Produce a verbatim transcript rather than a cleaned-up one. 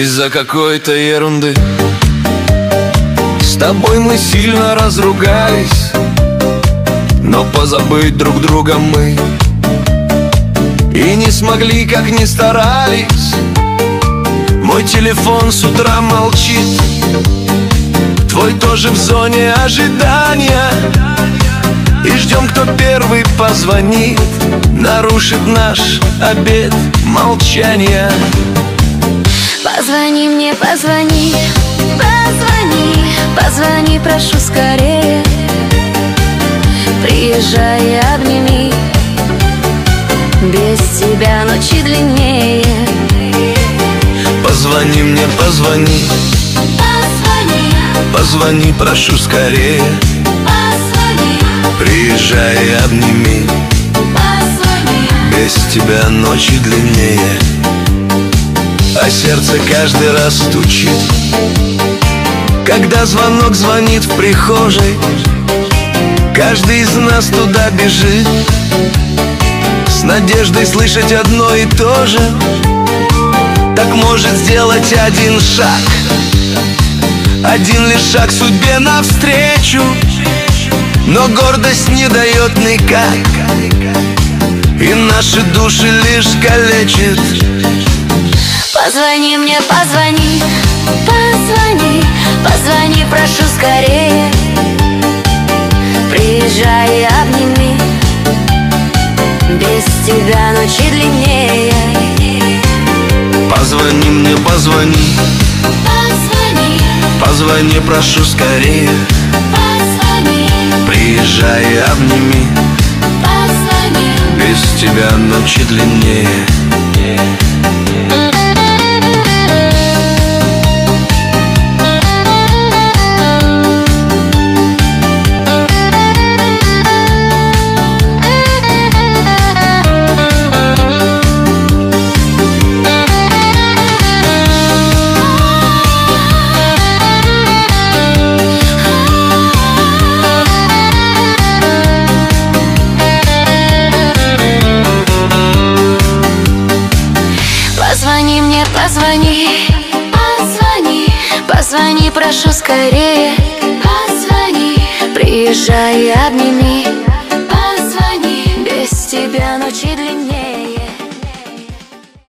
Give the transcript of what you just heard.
из-за какой-то ерунды. С тобой мы сильно разругались, но позабыть друг друга мы и не смогли, как ни старались. Мой телефон с утра молчит, твой тоже в зоне ожидания. И ждем, кто первый позвонит, нарушит наш обет молчания. Позвони мне, позвони, позвони, позвони, прошу скорее. Приезжай и обними, без тебя ночи длиннее. Позвони мне, позвони, Позвони, позвони, прошу скорее. позвони, Приезжай и обними, позвони. без тебя ночи длиннее. А сердце каждый раз стучит, когда звонок звонит в прихожей. Каждый из нас туда бежит, с надеждой слышать одно и то же. Так может сделать один шаг, один лишь шаг судьбе навстречу. Но гордость не дает никак, и наши души лишь калечит. Позвони мне, позвони, позвони, позвони, прошу скорее. Приезжай и обними, без тебя ночи длиннее. Позвони мне, позвони, Позвони, позвони, прошу скорее. позвони, Приезжай и обними, позвони. без тебя ночи длиннее. Позвони мне, позвони, позвони, позвони, прошу скорее. Позвони, приезжай и обними, позвони, без тебя ночи длиннее.